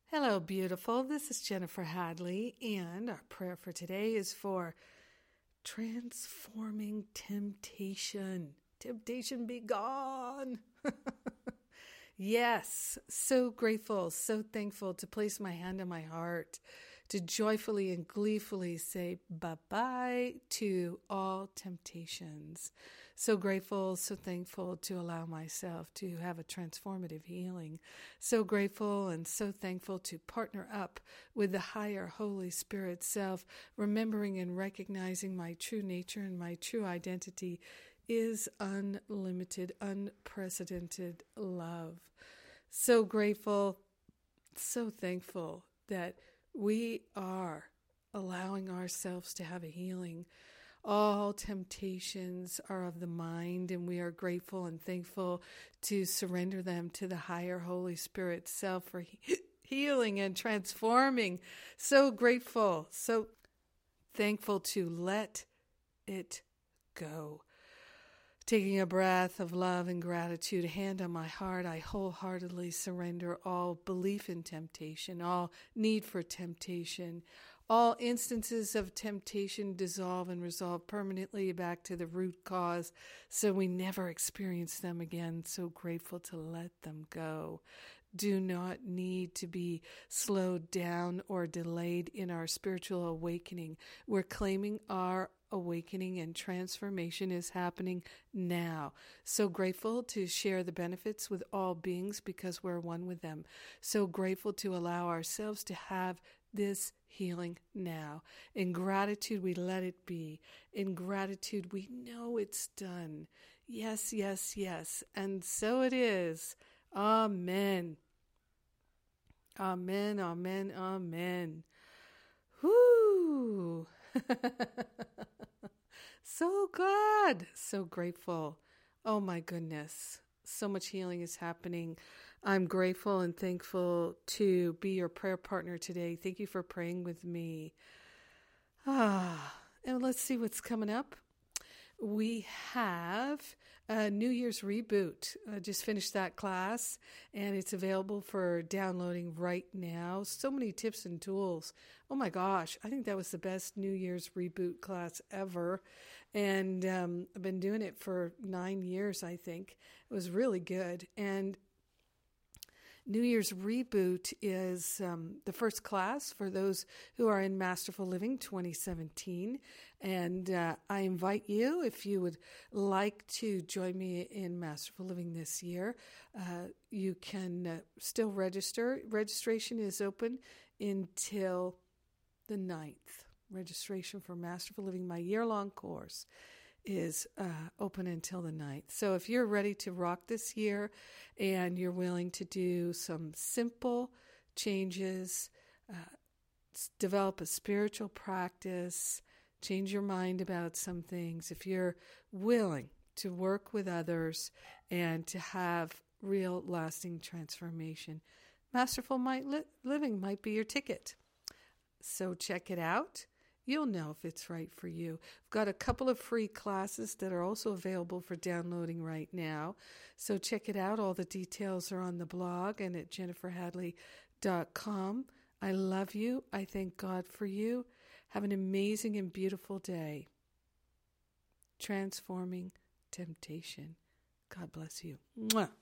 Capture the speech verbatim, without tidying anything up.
Hello, beautiful. This is Jennifer Hadley, and our prayer for today is for transforming temptation. Temptation be gone. Yes, so grateful, so thankful to place my hand on my heart, to joyfully and gleefully say bye-bye to all temptations. So grateful, so thankful to allow myself to have a transformative healing. So grateful and so thankful to partner up with the higher Holy Spirit self, remembering and recognizing my true nature and my true identity is unlimited, unprecedented love. So grateful, so thankful that we are allowing ourselves to have a healing. All temptations are of the mind, and we are grateful and thankful to surrender them to the higher Holy Spirit self for he- healing and transforming. So grateful, so thankful to let it go. Taking a breath of love and gratitude, a hand on my heart, I wholeheartedly surrender all belief in temptation, all need for temptation. All instances of temptation dissolve and resolve permanently back to the root cause so we never experience them again. So grateful to let them go. Do not need to be slowed down or delayed in our spiritual awakening. We're claiming our awakening and transformation is happening now. So grateful to share the benefits with all beings because we're one with them. So grateful to allow ourselves to have this healing now. In gratitude, we let it be. In gratitude, we know it's done. Yes, yes, yes. And so it is. Amen. Amen, amen, amen. Whoo! So glad, so grateful. Oh my goodness, so much healing is happening. I'm grateful and thankful to be your prayer partner today. Thank you for praying with me. Ah, and let's see what's coming up. We have a New Year's Reboot. I just finished that class, and it's available for downloading right now. So many tips and tools. Oh my gosh, I think that was the best New Year's Reboot class ever. And um, I've been doing it for nine years, I think. It was really good. And New Year's Reboot is um, the first class for those who are in Masterful Living twenty seventeen. And uh, I invite you, if you would like to join me in Masterful Living this year, uh, you can uh, still register. Registration is open until the ninth. Registration for Masterful Living, my year-long course, is uh, open until the ninth. So if you're ready to rock this year and you're willing to do some simple changes, uh, develop a spiritual practice, change your mind about some things, if you're willing to work with others and to have real lasting transformation, Masterful might li- Living might be your ticket. So check it out. You'll know if it's right for you. I've got a couple of free classes that are also available for downloading right now. So check it out. All the details are on the blog and at jennifer hadley dot com. I love you. I thank God for you. Have an amazing and beautiful day. Transforming temptation. God bless you. Mwah.